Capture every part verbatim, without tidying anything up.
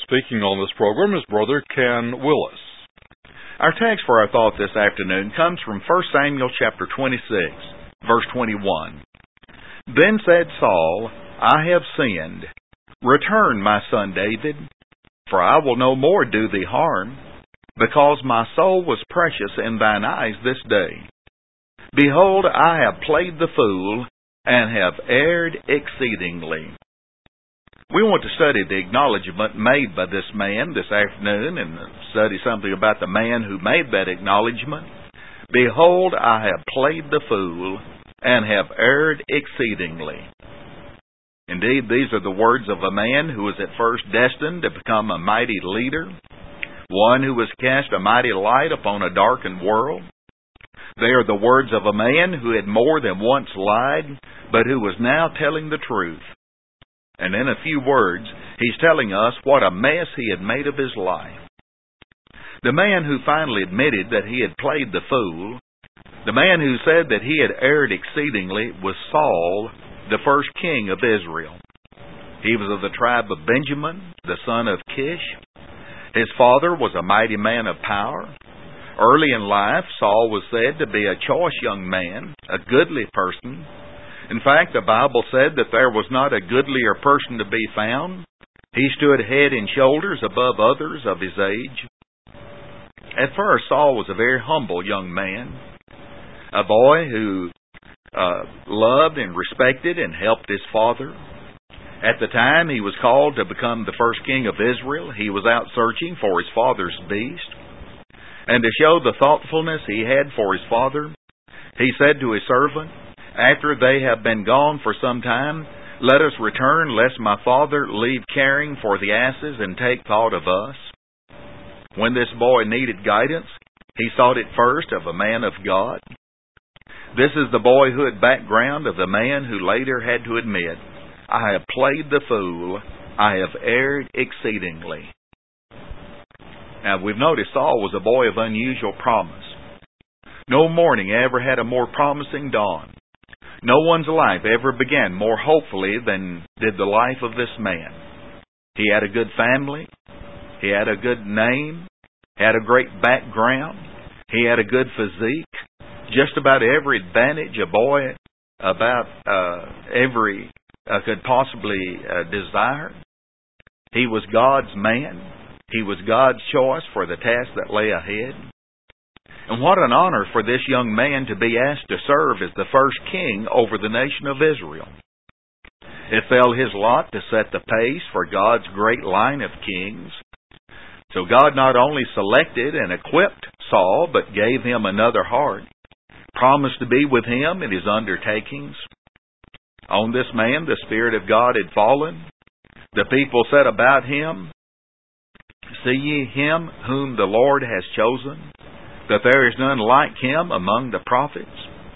Speaking on this program is Brother Ken Willis. Our text for our thought this afternoon comes from First Samuel chapter twenty-six, verse twenty-one. Then said Saul, I have sinned. Return, my son David, for I will no more do thee harm, because my soul was precious in thine eyes this day. Behold, I have played the fool, and have erred exceedingly. We want to study the acknowledgement made by this man this afternoon and study something about the man who made that acknowledgement. Behold, I have played the fool and have erred exceedingly. Indeed, these are the words of a man who was at first destined to become a mighty leader, one who was cast a mighty light upon a darkened world. They are the words of a man who had more than once lied, but who was now telling the truth. And in a few words, he's telling us what a mess he had made of his life. The man who finally admitted that he had played the fool, the man who said that he had erred exceedingly, was Saul, the first king of Israel. He was of the tribe of Benjamin, the son of Kish. His father was a mighty man of power. Early in life, Saul was said to be a choice young man, a goodly person. In fact, the Bible said that there was not a goodlier person to be found. He stood head and shoulders above others of his age. At first, Saul was a very humble young man, a boy who uh, loved and respected and helped his father. At the time he was called to become the first king of Israel, he was out searching for his father's beast. And to show the thoughtfulness he had for his father, he said to his servant, after they have been gone for some time, let us return, lest my father leave caring for the asses and take thought of us. When this boy needed guidance, he sought it first of a man of God. This is the boyhood background of the man who later had to admit, I have played the fool, I have erred exceedingly. Now we've noticed Saul was a boy of unusual promise. No morning ever had a more promising dawn. No one's life ever began more hopefully than did the life of this man. He had a good family. He had a good name. He had a great background. He had a good physique. Just about every advantage a boy about uh, every uh, could possibly uh, desire. He was God's man. He was God's choice for the task that lay ahead. And what an honor for this young man to be asked to serve as the first king over the nation of Israel. It fell his lot to set the pace for God's great line of kings. So God not only selected and equipped Saul, but gave him another heart, promised to be with him in his undertakings. On this man the Spirit of God had fallen. The people said about him, see ye him whom the Lord has chosen, that there is none like him among the prophets?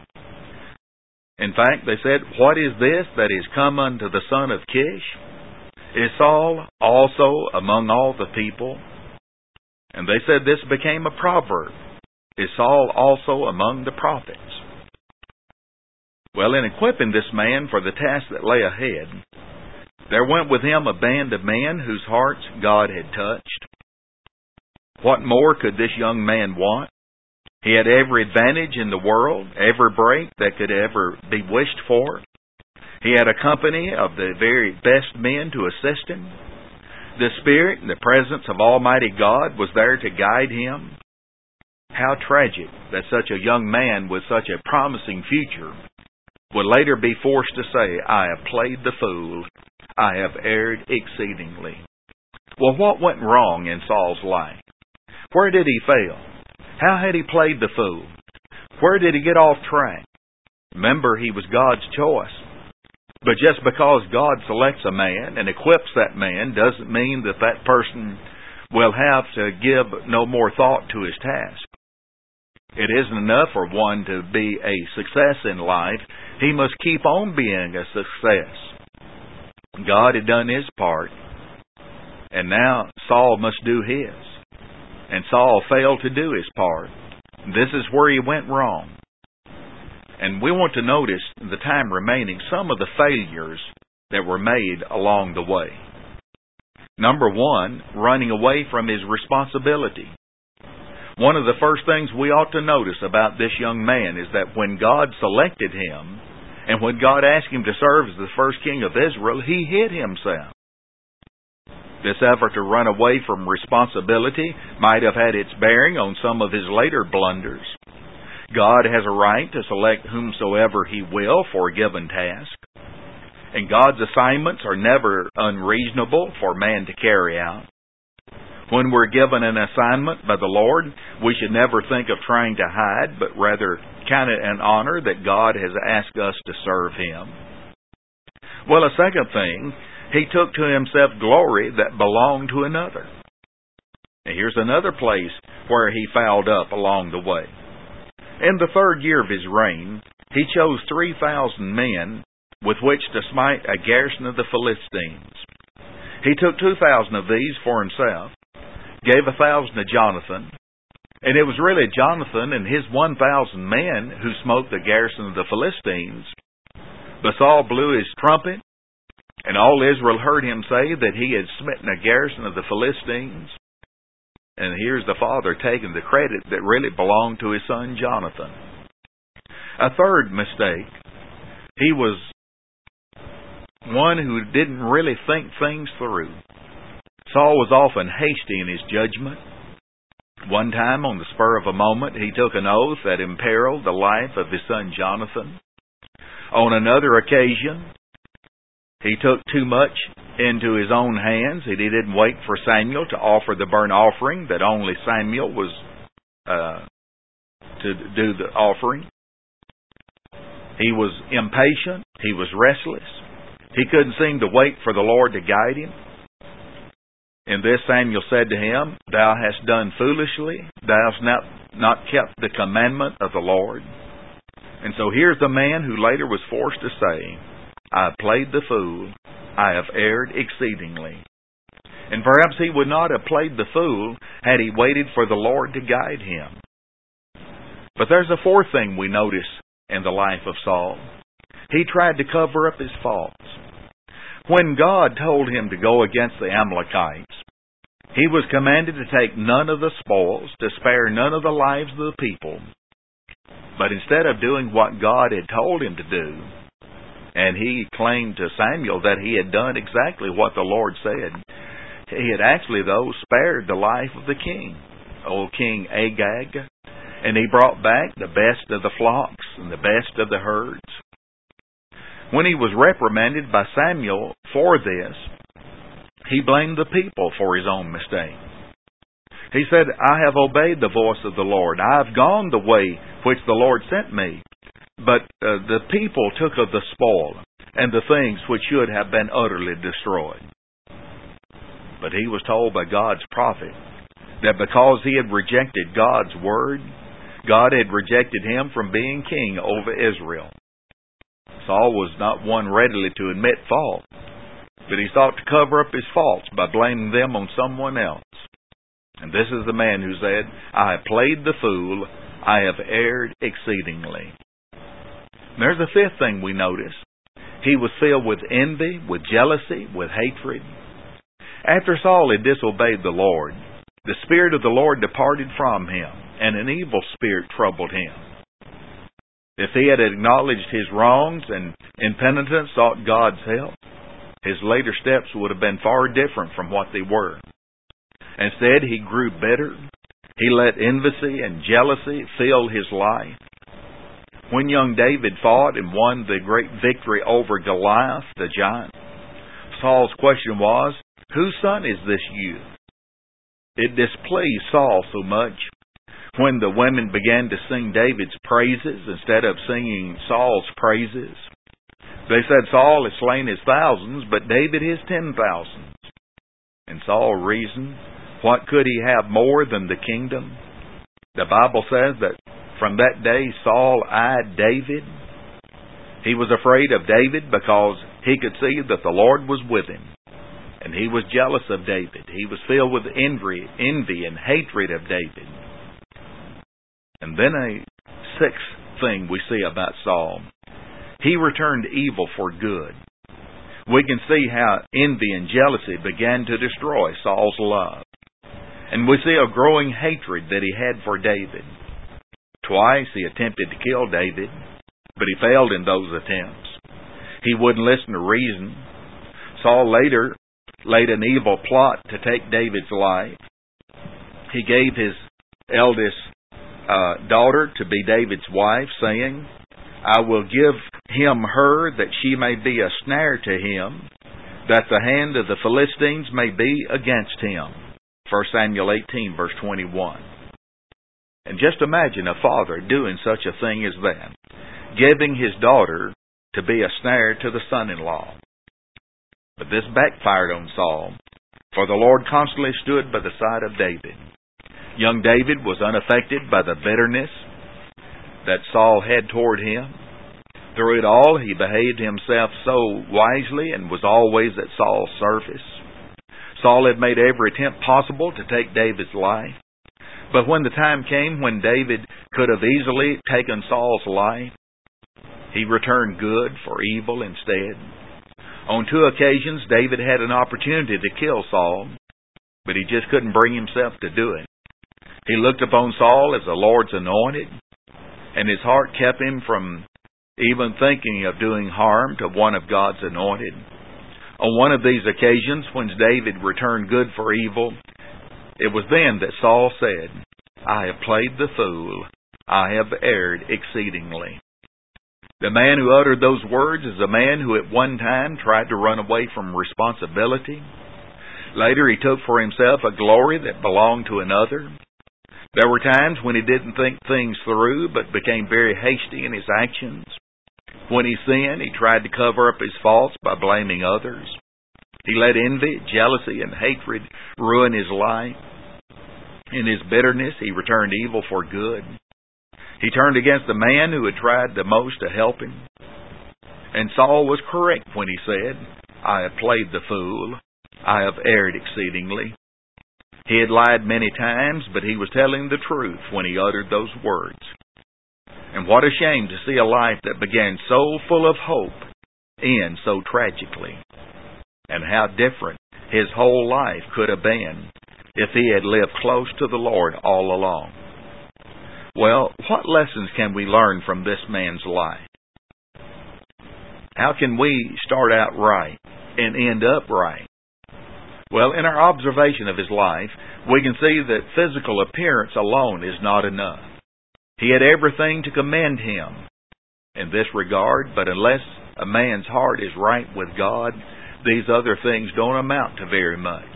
In fact, they said, what is this that is come unto the son of Kish? Is Saul also among all the people? And they said this became a proverb. Is Saul also among the prophets? Well, in equipping this man for the task that lay ahead, there went with him a band of men whose hearts God had touched. What more could this young man want? He had every advantage in the world, every break that could ever be wished for. He had a company of the very best men to assist him. The Spirit and the presence of Almighty God was there to guide him. How tragic that such a young man with such a promising future would later be forced to say, I have played the fool, I have erred exceedingly. Well, what went wrong in Saul's life? Where did he fail? How had he played the fool? Where did he get off track? Remember, he was God's choice. But just because God selects a man and equips that man doesn't mean that that person will have to give no more thought to his task. It isn't enough for one to be a success in life. He must keep on being a success. God had done his part, and now Saul must do his. And Saul failed to do his part. This is where he went wrong. And we want to notice, in the time remaining, some of the failures that were made along the way. Number one, running away from his responsibility. One of the first things we ought to notice about this young man is that when God selected him, and when God asked him to serve as the first king of Israel, he hid himself. This effort to run away from responsibility might have had its bearing on some of his later blunders. God has a right to select whomsoever He will for a given task, and God's assignments are never unreasonable for man to carry out. When we're given an assignment by the Lord, we should never think of trying to hide, but rather count it an honor that God has asked us to serve Him. Well, a second thing, he took to himself glory that belonged to another. And here's another place where he fouled up along the way. In the third year of his reign, he chose three thousand men with which to smite a garrison of the Philistines. He took two thousand of these for himself, gave a thousand to Jonathan, and it was really Jonathan and his one thousand men who smote the garrison of the Philistines. But Saul blew his trumpet, and all Israel heard him say that he had smitten a garrison of the Philistines. And here's the father taking the credit that really belonged to his son Jonathan. A third mistake, he was one who didn't really think things through. Saul was often hasty in his judgment. One time, on the spur of a moment, he took an oath that imperiled the life of his son Jonathan. On another occasion, he took too much into his own hands. He didn't wait for Samuel to offer the burnt offering, that only Samuel was uh, to do the offering. He was impatient. He was restless. He couldn't seem to wait for the Lord to guide him. In this Samuel said to him, "Thou hast done foolishly. Thou hast not, not kept the commandment of the Lord." And so here's the man who later was forced to say, "I have played the fool. I have erred exceedingly." And perhaps he would not have played the fool had he waited for the Lord to guide him. But there's a fourth thing we notice in the life of Saul. He tried to cover up his faults. When God told him to go against the Amalekites, he was commanded to take none of the spoils, to spare none of the lives of the people. But instead of doing what God had told him to do, and he claimed to Samuel that he had done exactly what the Lord said, he had actually, though, spared the life of the king, old King Agag, and he brought back the best of the flocks and the best of the herds. When he was reprimanded by Samuel for this, he blamed the people for his own mistake. He said, "I have obeyed the voice of the Lord. I have gone the way which the Lord sent me. But uh, the people took of the spoil and the things which should have been utterly destroyed." But he was told by God's prophet that because he had rejected God's word, God had rejected him from being king over Israel. Saul was not one readily to admit fault, but he sought to cover up his faults by blaming them on someone else. And this is the man who said, "I have played the fool, I have erred exceedingly." And there's a fifth thing we notice. He was filled with envy, with jealousy, with hatred. After Saul had disobeyed the Lord, the Spirit of the Lord departed from him, and an evil spirit troubled him. If he had acknowledged his wrongs and in penitence sought God's help, his later steps would have been far different from what they were. Instead, he grew bitter. He let envy and jealousy fill his life. When young David fought and won the great victory over Goliath, the giant, Saul's question was, "Whose son is this youth?" It displeased Saul so much when the women began to sing David's praises instead of singing Saul's praises. They said, "Saul has slain his thousands, but David his ten thousands." And Saul reasoned, what could he have more than the kingdom? The Bible says that from that day Saul eyed David. He was afraid of David because he could see that the Lord was with him. And he was jealous of David. He was filled with envy, envy and hatred of David. And then a sixth thing we see about Saul. He returned evil for good. we can see how envy and jealousy began to destroy Saul's love. And we see a growing hatred that he had for David. Twice he attempted to kill David, but he failed in those attempts. He wouldn't listen to reason. Saul later laid an evil plot to take David's life. He gave his eldest uh, daughter to be David's wife, saying, I will give him her that she may be a snare to him, that the hand of the Philistines may be against him. First Samuel eighteen, verse twenty-one. And just imagine a father doing such a thing as that, giving his daughter to be a snare to the son-in-law. But this backfired on Saul, for the Lord constantly stood by the side of David. Young David was unaffected by the bitterness that Saul had toward him. Through it all, he behaved himself so wisely and was always at Saul's service. Saul had made every attempt possible to take David's life. But when the time came when David could have easily taken Saul's life, he returned good for evil instead. On two occasions, David had an opportunity to kill Saul, but he just couldn't bring himself to do it. He looked upon Saul as the Lord's anointed, and his heart kept him from even thinking of doing harm to one of God's anointed. On one of these occasions, when David returned good for evil, it was then that Saul said, I have played the fool. I have erred exceedingly. The man who uttered those words is a man who at one time tried to run away from responsibility. Later he took for himself a glory that belonged to another. There were times when he didn't think things through, but became very hasty in his actions. When he sinned, he tried to cover up his faults by blaming others. He let envy, jealousy, and hatred ruin his life. In his bitterness, he returned evil for good. He turned against the man who had tried the most to help him. And Saul was correct when he said, I have played the fool. I have erred exceedingly. He had lied many times, but he was telling the truth when he uttered those words. And what a shame to see a life that began so full of hope end so tragically. And how different his whole life could have been if he had lived close to the Lord all along. Well, what lessons can we learn from this man's life? How can we start out right and end up right? Well, in our observation of his life, we can see that physical appearance alone is not enough. He had everything to commend him in this regard, but unless a man's heart is right with God, these other things don't amount to very much.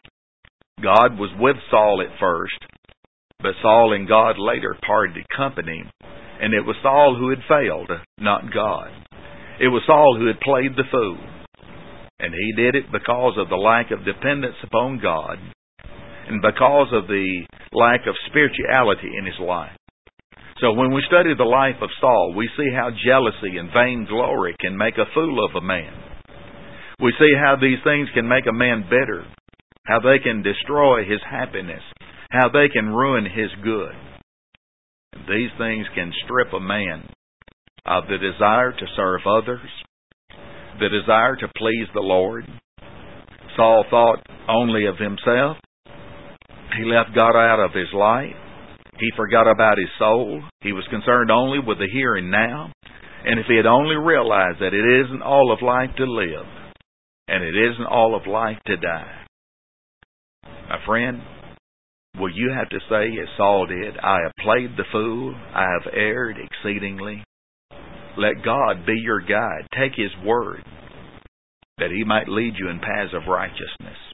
God was with Saul at first, but Saul and God later parted company, and it was Saul who had failed, not God. It was Saul who had played the fool, and he did it because of the lack of dependence upon God and because of the lack of spirituality in his life. So when we study the life of Saul, we see how jealousy and vainglory can make a fool of a man. We see how these things can make a man bitter, how they can destroy his happiness, how they can ruin his good. And these things can strip a man of the desire to serve others, the desire to please the Lord. Saul thought only of himself. He left God out of his life. He forgot about his soul. He was concerned only with the here and now. And if he had only realized that it isn't all of life to live, and it isn't all of life to die. My friend, will you have to say, as Saul did, I have played the fool, I have erred exceedingly? Let God be your guide. Take His word, that He might lead you in paths of righteousness.